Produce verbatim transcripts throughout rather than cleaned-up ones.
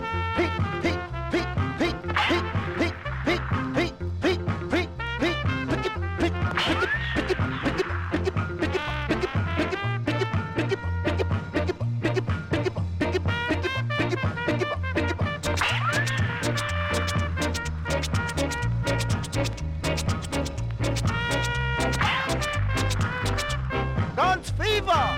Dance fever!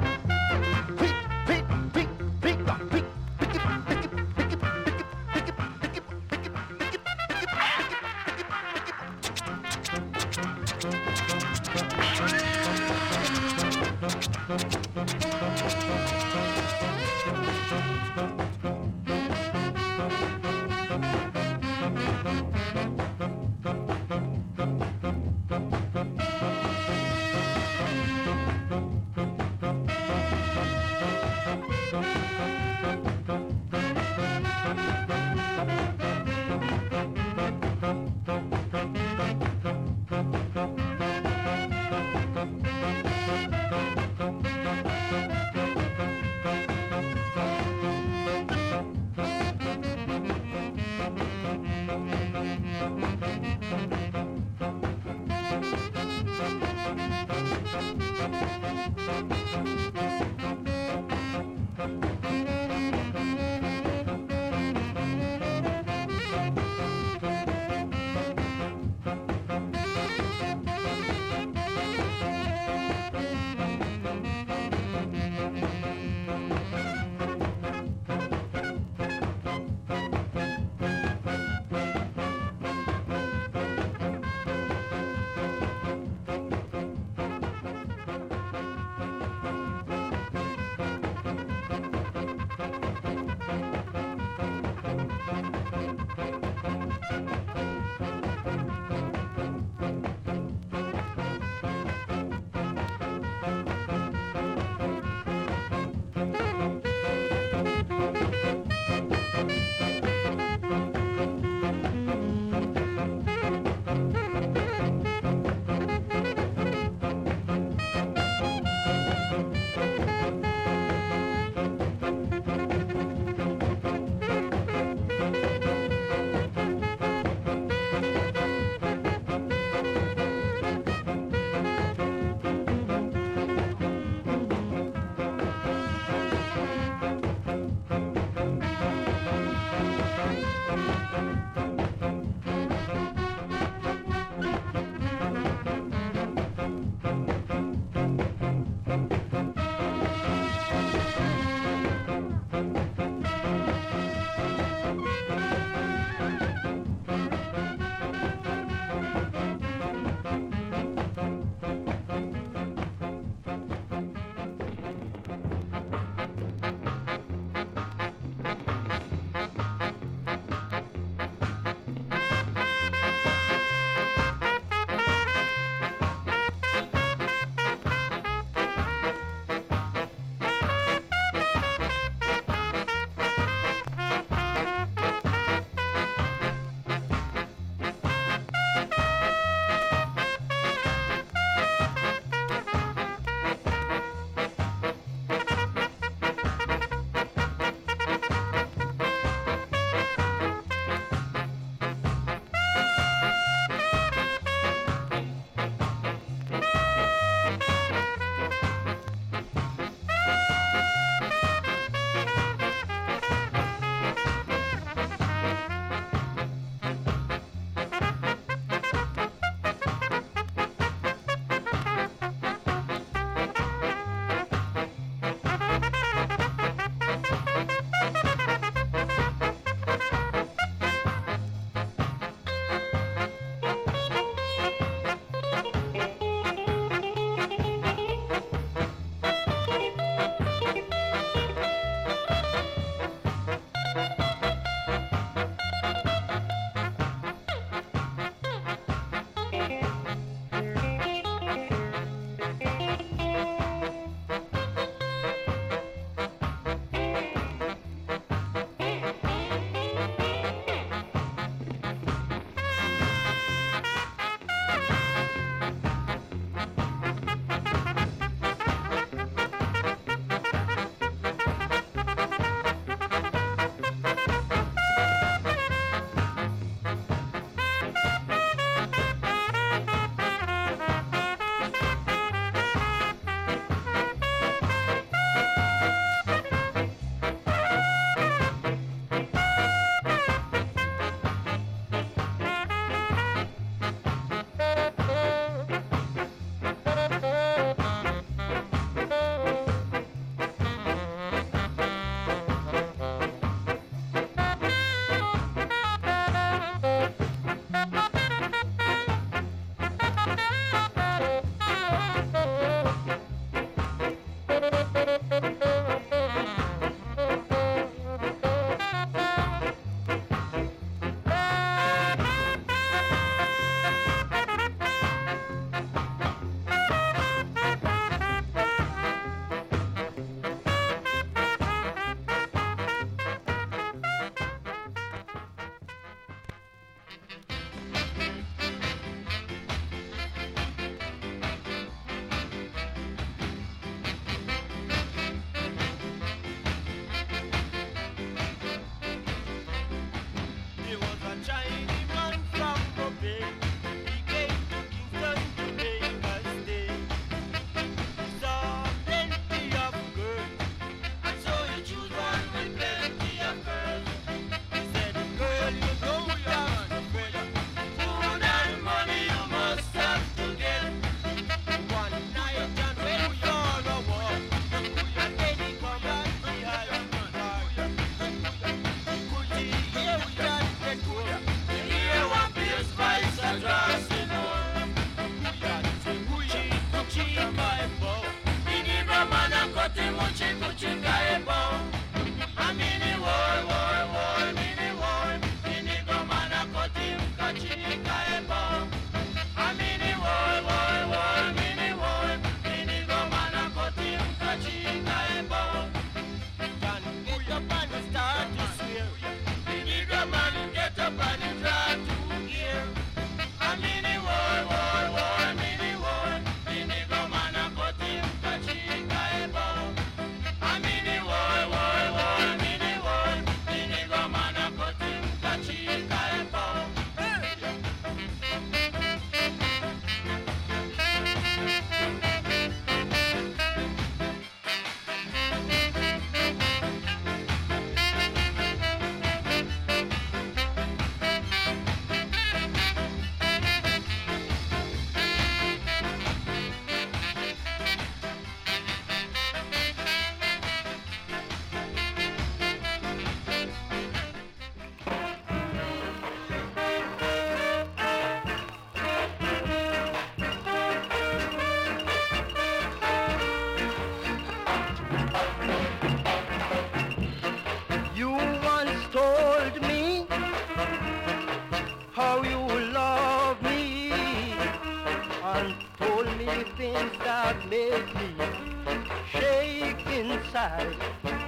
things that make me shake inside.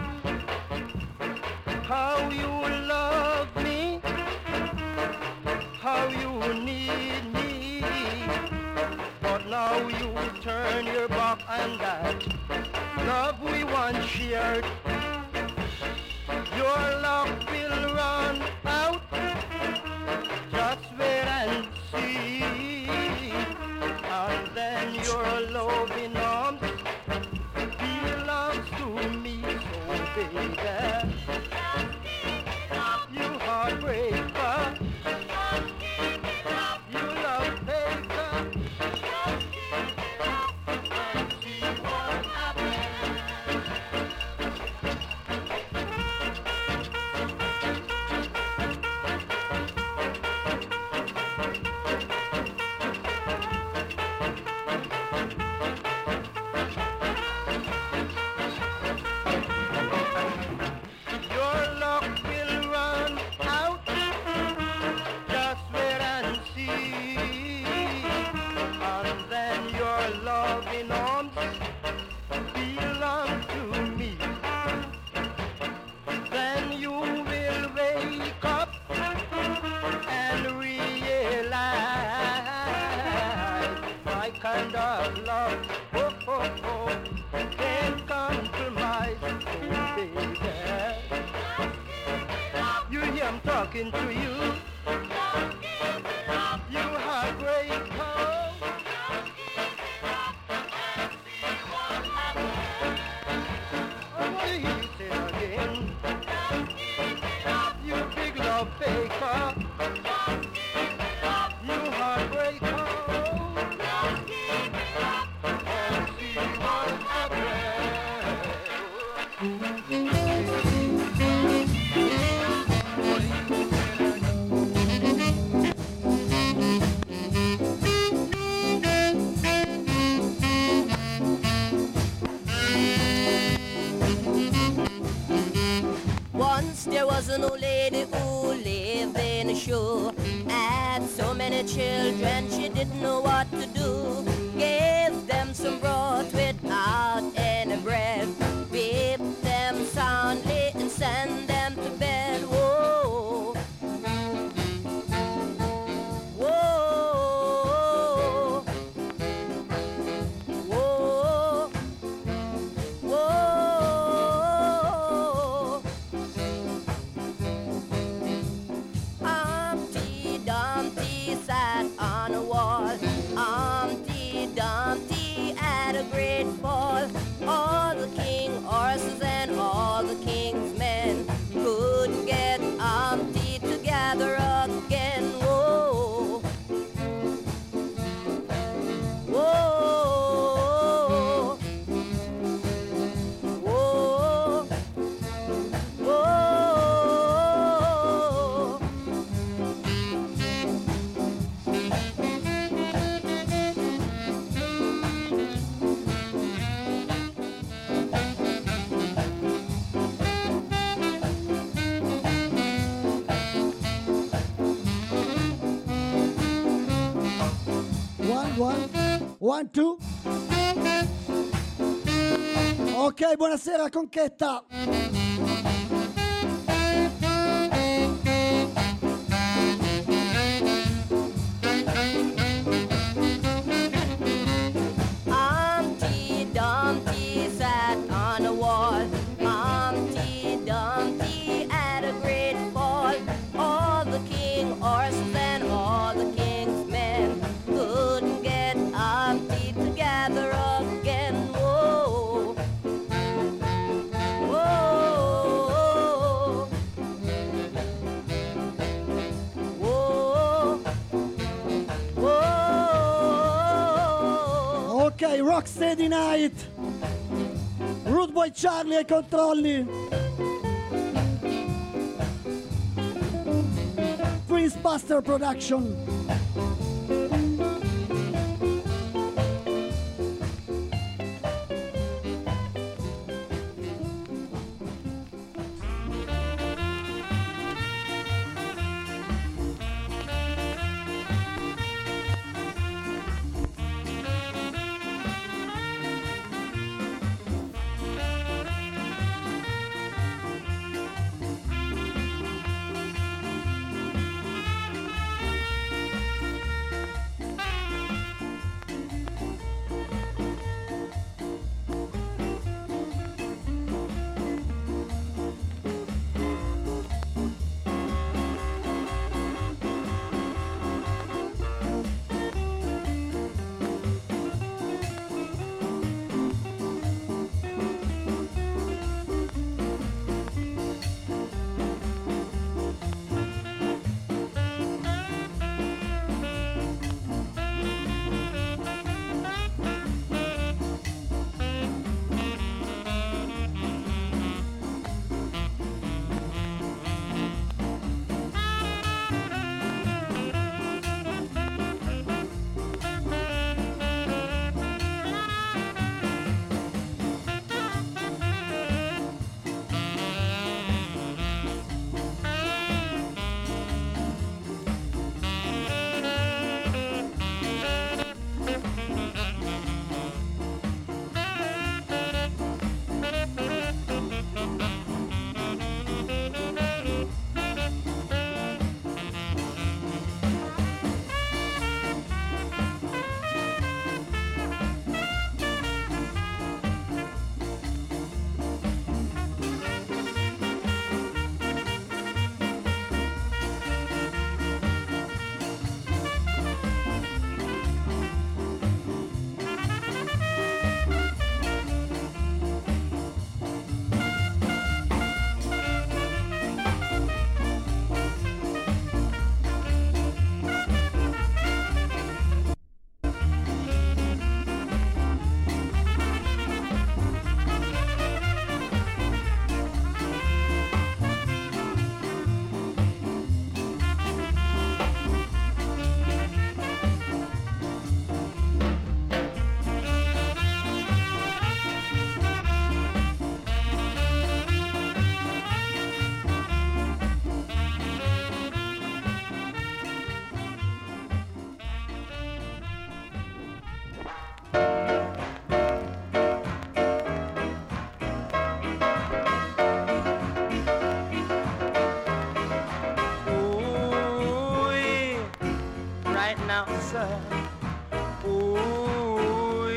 How you love me, how you need me, but now you turn your back on that love we once shared. Your love will run out, just wait and see, and then your loving arms belongs to me. So baby, you heartbreaker, you love faker, and see what happens. Your luck will run out, just wait and see, and then your loving arms belong to me. Then you will wake up and realize my kind of love, oh, oh, oh, can't compromise. So baby, you hear I'm talking to you, you heartbreaker. Oh, what do you say again? You big love faker, you heartbreaker. And see what Once there was an old lady who lived in a shoe. Had so many children she didn't know what to do. Gave them some broth without any bread. Whip them soundly and send them to bed. Whoa, whoa, whoa, whoa. Humpty Dumpty sat on a wall. Humpty Dumpty had a great fall. All the king horses and all the king's men couldn't get Humpty together again. Whoa, whoa, whoa, whoa. One, one, one, two. Ok, buonasera Conchetta. Humpty Dumpty sat on a wall. Humpty Dumpty had a great fall. All the king horses and all the king's men couldn't get Humpty together again. Whoa, whoa, whoa, whoa. Ok, Rocksteady Night. Rude Boy Charlie ai controlli. Prince Buster Production. sir. Ooh,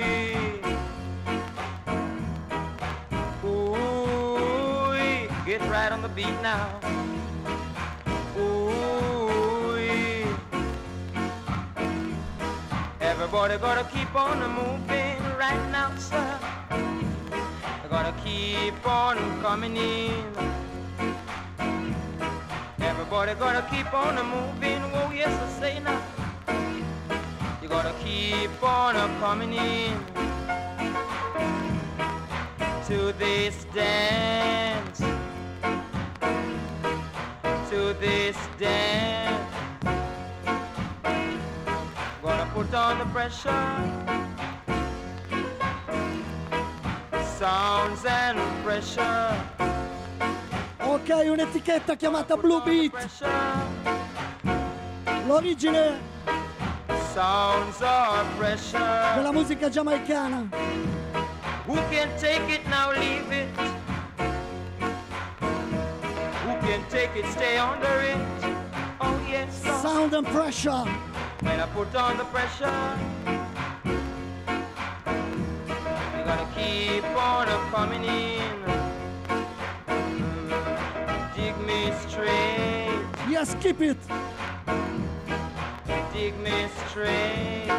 ooh, get right on the beat now. Ooh, everybody gotta keep on moving right now, sir. Gotta keep on coming in. Everybody gotta keep on moving. Oh yes, I say now. You gotta keep on coming in to this dance, to this dance. Gonna put on the pressure. Sounds and pressure. Ok, un'etichetta chiamata Blue Beat. L'origine Sounds of pressure. della musica giamaicana. Who can take it now, leave it? Who can take it, stay under it? Oh yes. Sound and pressure. When I put on the pressure, you gotta keep on coming in. Dig me straight. Yes, keep it. Dig me straight.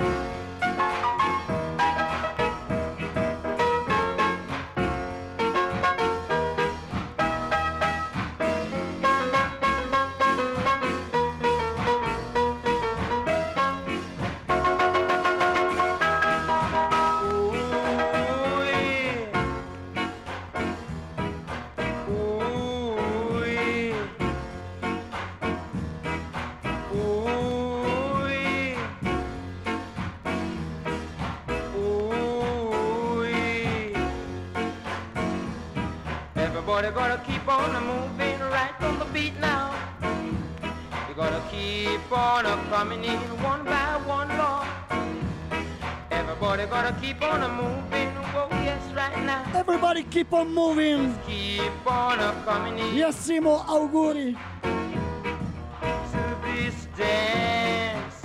Everybody gotta keep on moving right on the beat now. You gotta keep on coming in one by one, Lord. Everybody gotta keep on moving. Oh yes, right now. Everybody keep on moving. Keep on coming in. Yes, Simo, auguri. To this dance.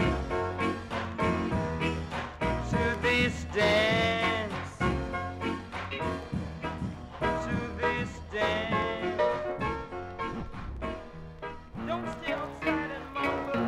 To this dance. To this dance. Don't stay outside and mumble.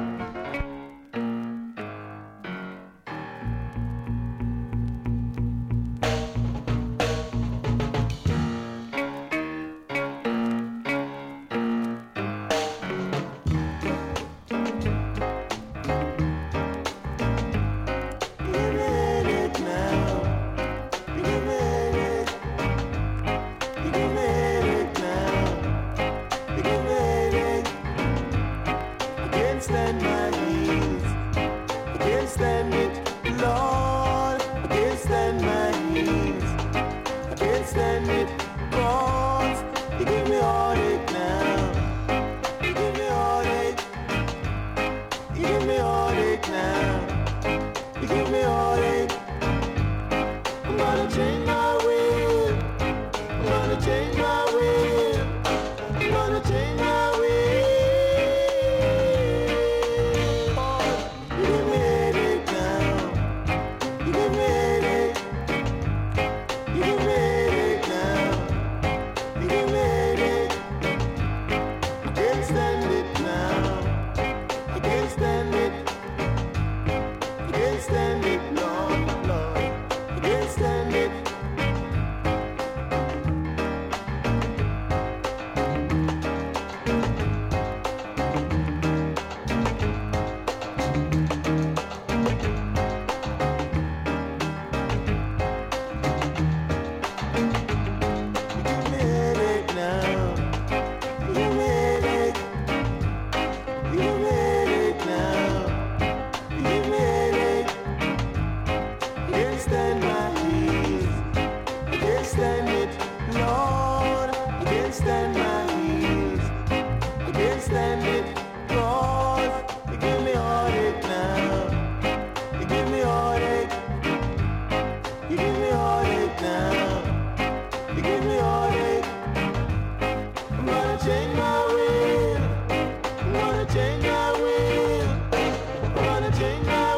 Change my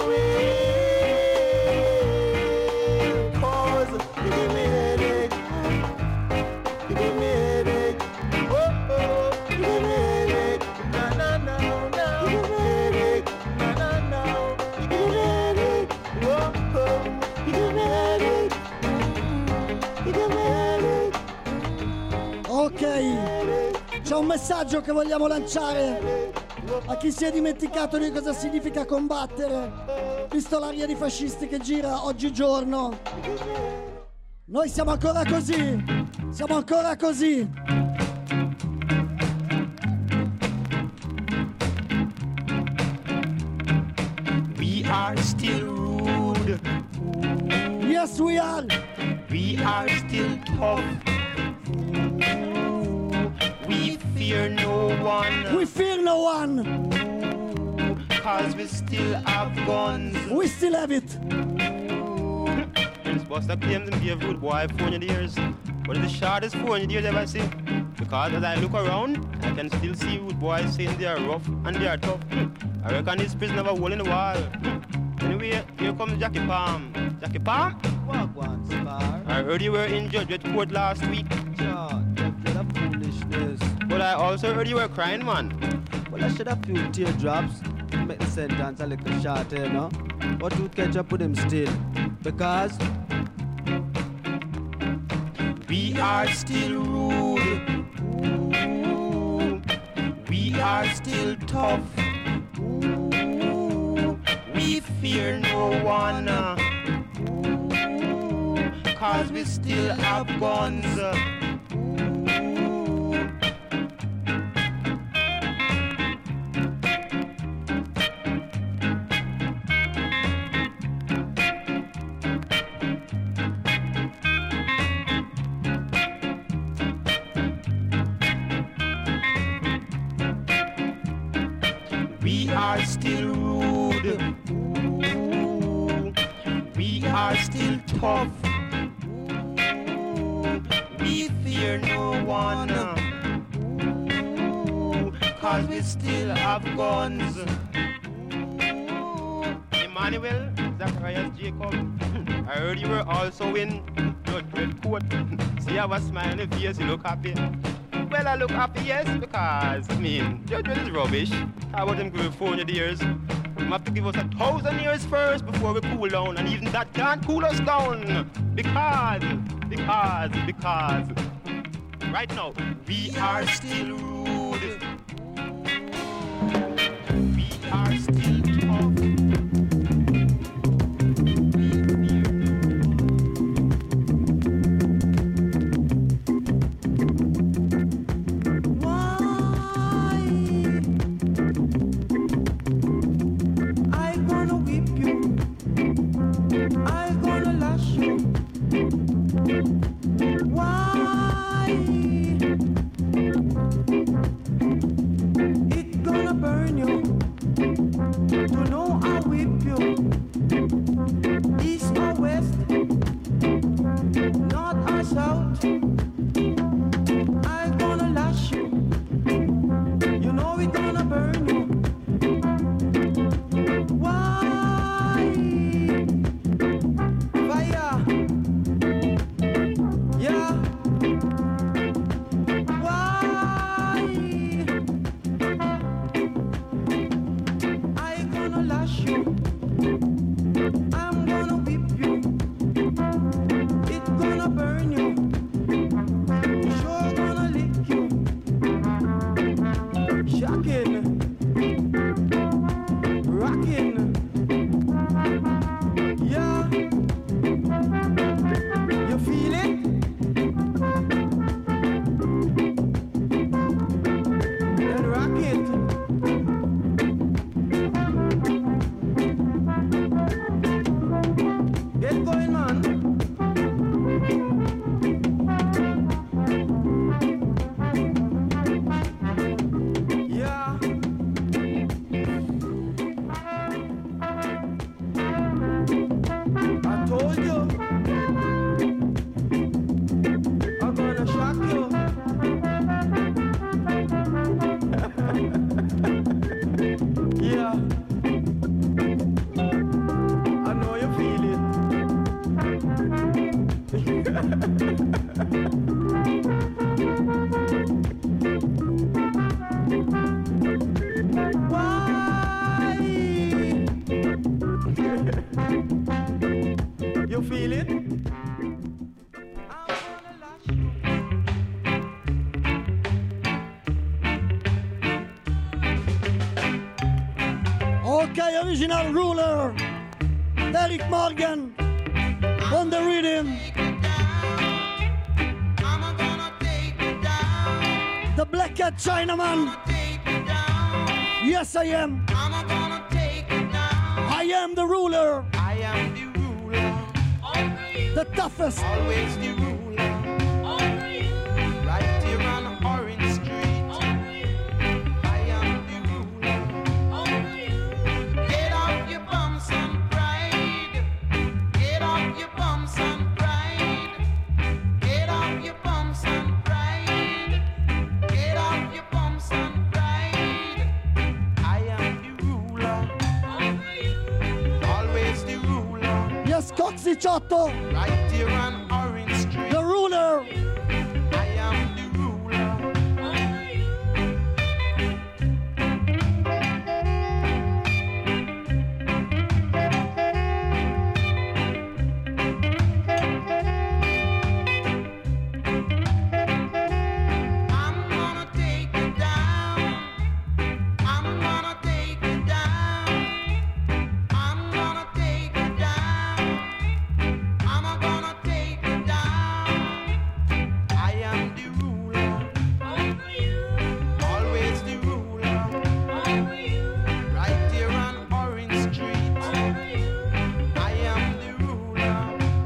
messaggio che vogliamo lanciare a chi si è dimenticato di cosa significa combattere, visto l'aria di fascisti che gira oggigiorno. Noi siamo ancora così, siamo ancora così. We are still rude. Yes, we are. We are still tough. We fear no one. We fear no one. Cause we still have guns. We still have it. Prince Buster claims him gave Rude Boy four hundred years. But it's the shortest four hundred years ever seen. Because as I look around, I can still see Rude Boy saying they are rough and they are tough. I reckon this prison have a hole in the wall. Anyway, here comes Jackie Palm. Jackie Palm? What one, Spar? I heard you were in Judge Court last week. John, that foolishness. But I also heard you were crying, man. Well, I shed a few teardrops to make the sentence a little shorter, you know. But you catch up with him still. Because we are still rude. Ooh. We are still tough. Ooh. We fear no one. Ooh. Cause we still have guns. We are still rude. Ooh. We are still tough. Ooh. We fear no one. Ooh. Cause we still have guns. Ooh. Emmanuel, Zacharias, Jacob, I heard you were also in Judge Red Court. See, I have a smile on your face, you look happy. Well, I look happy, yes, because, I mean, Judge Red is rubbish. How about them give four hundred years? We have to give us a thousand years first before we cool down, and even that can't cool us down. Because, because, because, right now, we are still rude. We are still tough. Okay, original ruler. Derek Morgan on the rhythm. The Black Cat Chinaman. Yes, I am. I am the ruler. I am the ruler. The toughest. Always the ruler. Right here on Orange Street. I am the ruler. Get off your bums and pride. Get off your bums and pride. Get off your bums and pride. Get off your bums and pride. I am the ruler. Always the ruler. Yes, Coxy Chotto. Right here on Orange Street. The ruler. I am the ruler. I'm gonna take you down. I'm gonna take you down. I'm gonna take you down. I'm gonna take you down. I am the ruler. Always the ruler. Right here on Orange Street. I am the ruler.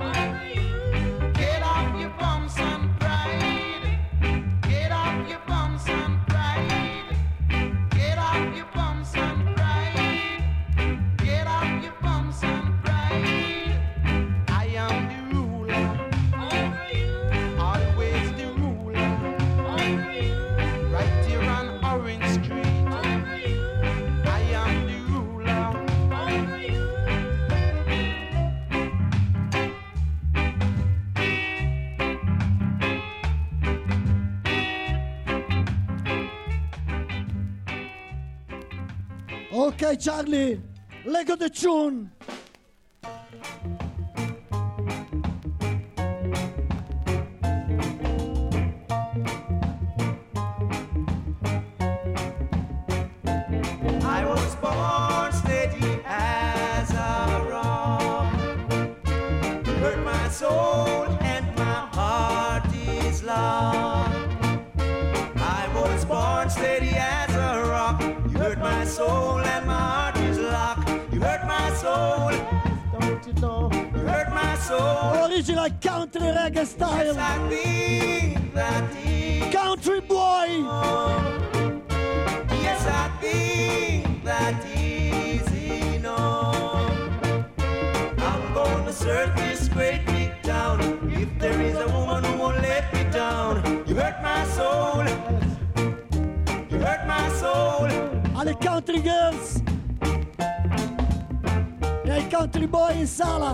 Get off your bums and pride. Get off your bums and pride. Get off your bums and pride. Get off your bums and pride. I am the ruler. Always the ruler. Right here on Orange Street. I am the ruler. Okay, Charlie. Lego the tune. I was born steady as a rock. You hurt my soul and my heart is locked. I was born steady as a rock. You hurt my soul and my heart is locked. You hurt my soul. Don't you know? You hurt my soul. Original country reggae Yes, style. I think that is. Country boy. Yes, I think that is enough. I'm gonna search this great big town. If there is a woman who won't let me down, you hurt my soul. You hurt my soul. Alle country girls. E ai country boy in sala.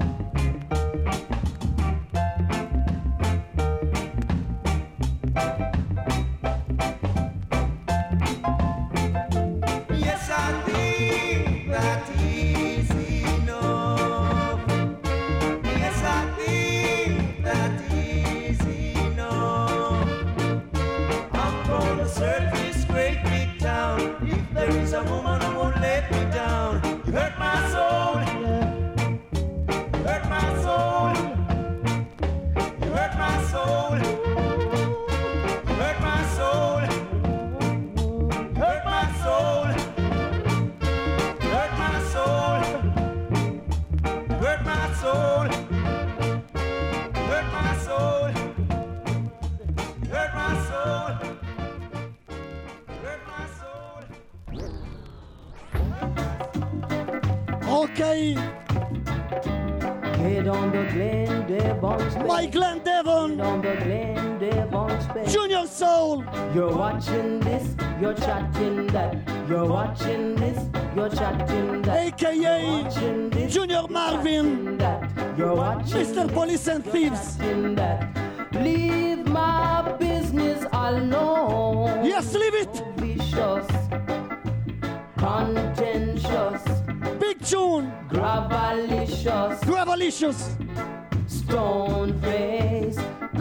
Yes, I think that is enough. Yes, I think that is enough. I'm gonna search this great big town. If there is a woman who won't let me down, you hurt my soul. You hurt my soul. You hurt my soul. You hurt my soul. You hurt my soul. You hurt my soul. You hurt my soul. You hurt my soul. You hurt my soul. You hurt my soul. Ok. Get on the Glen Devon space. My Glenn Devon. Get on the Glen Devon space. Junior Soul. You're watching this, you're chatting that. You're watching this, you're chatting that. A K A Watching this, Junior Marvin. chatting that. You're watching Mister this, Police and you're Thieves. chatting that. Leave my business alone. Yes, leave it. Vicious, contentious, Big tune. gravalicious, Gravalicious. stone face,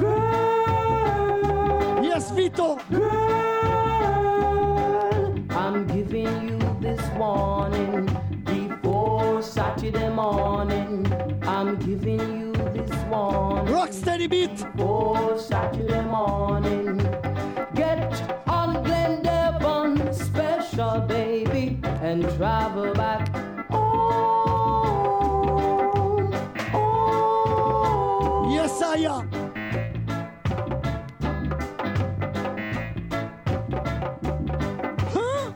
girl. Yes, Vito. Girl, I'm giving you this warning. di beat. Oh, Saturday morning, get on Glen Devon special, baby, and travel back home. Oh, Yes, I am. Huh?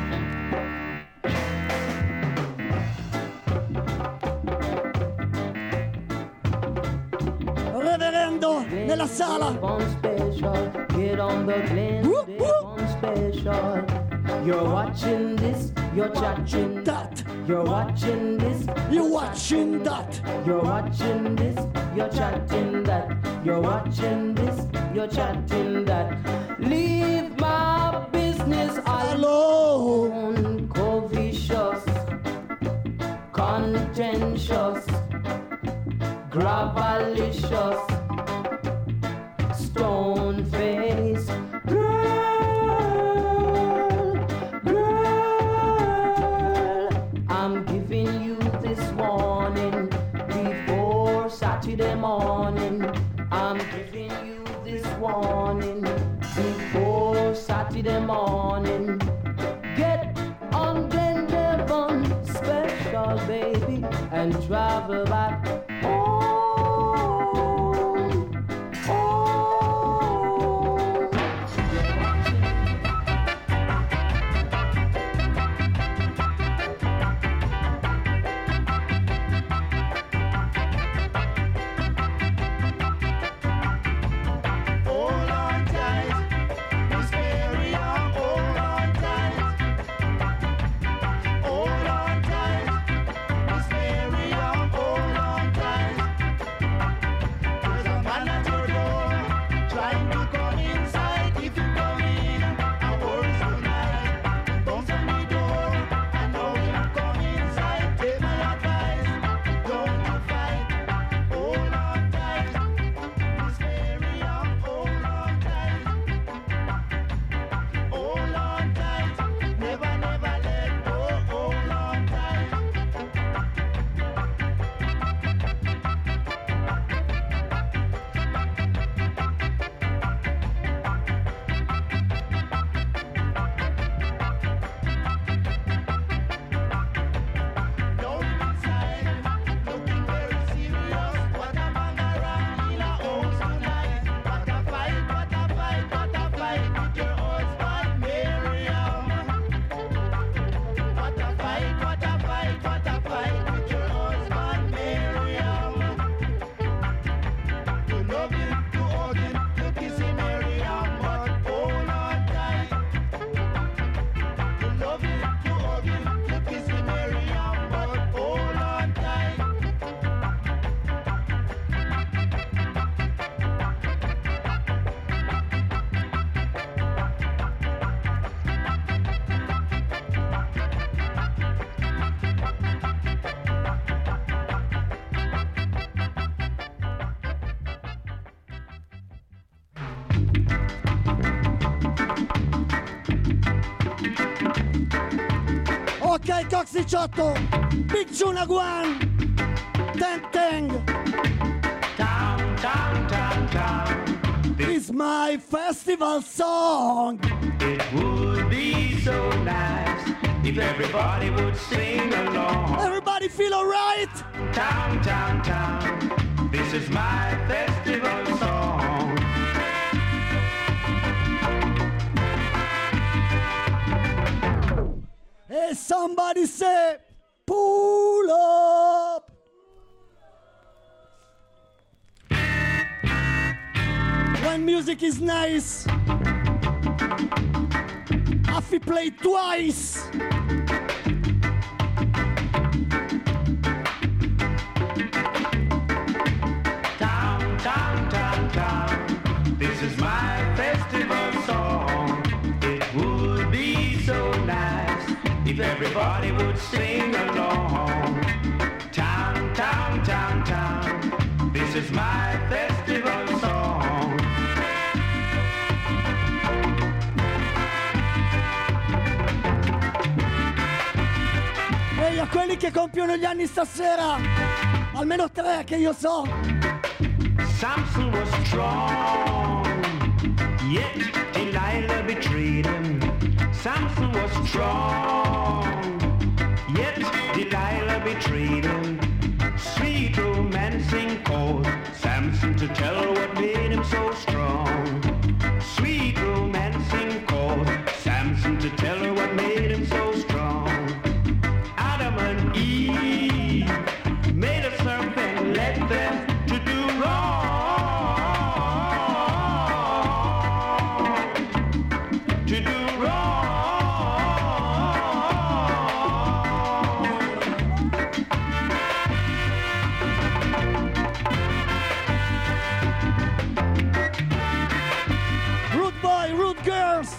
Reverendo nella sala. Devon special, get on the Glen Whoop, whoop. Devon special. You're watching this, you're chatting That. You're watching this, You watching that. you're watching this, you're chatting that. You're watching this, you're chatting that. Leave my business Hello. alone. Covetous, contentious, gravelicious, stone face. Girl, girl, I'm giving you this warning before Saturday morning. I'm giving you this warning before Saturday morning. Get on Glen Devon special, baby, and travel back home. Home. Hold on tight, Miss Miriam, hold on tight. Hold on tight, Miss Miriam, hold on tight. There's a man at your door, trying to come inside. If you come in, I worry tonight. Don't open the door, I know you come inside. Take my advice, don't you fight. Hold on tight, Miss Miriam, hold on tight. Hold on tight, never, never let go. Hold on tight. Down inside, looking very serious. What a bangara in a house tonight. What a fight, what a fight, what a fight with your husband, Miriam. What a fight, what a fight, what a fight with your husband, Miriam. You love him, you hug him, you kiss him, Miriam, but hold on tight. You love him, you hug him, you kiss him, Miriam, but hold on tight. Ok, Cox diciotto. Big Juna Guan. Tang Tang. Town, town, town, town. It's my festival song. It would be so nice if everybody would sing along. Everybody feel alright? Town, town, town. This is my festival song. Hey, somebody say, pull up. When music is nice, I feel play twice. Town, town, town, town. This is my festival song. It would be so nice if everybody would sing along. Town, town, town, town. This is my festival song. Ehi, a quelli che compiono gli anni stasera, almeno tre che io so. Samson was strong, yet Delilah betrayed him. Samson was strong, yet Delilah betrayed him. Sweet romancing called Samson to tell her what made him so strong. Sweet romancing called Samson to tell her what made him so strong. Adam and Eve made a serpent, led them to do wrong, to do wrong. Rude boy, rude girls.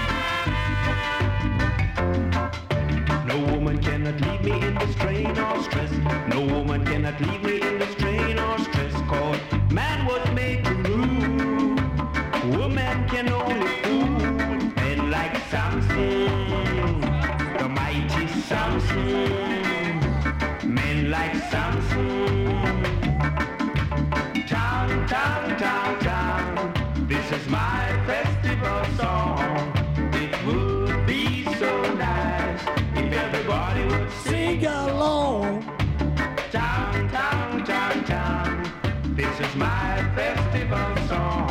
No woman cannot leave me in the strain or stress. No woman cannot leave me in the strain or stress. Cause man was made to rule. Woman can only fool. Men like Samson, the mighty Samson. Men like Samson. Town, town, town, town. This is my festival song. It would be so nice if everybody would sing along. Town, town, town, town. This is my festival song.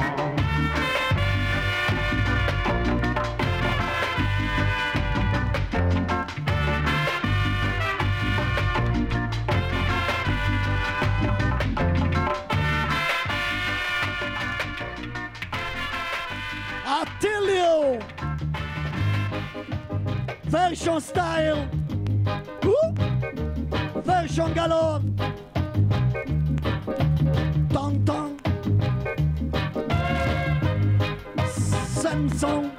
I tell you, version style, Woo! Version galore, tong tong, Samson.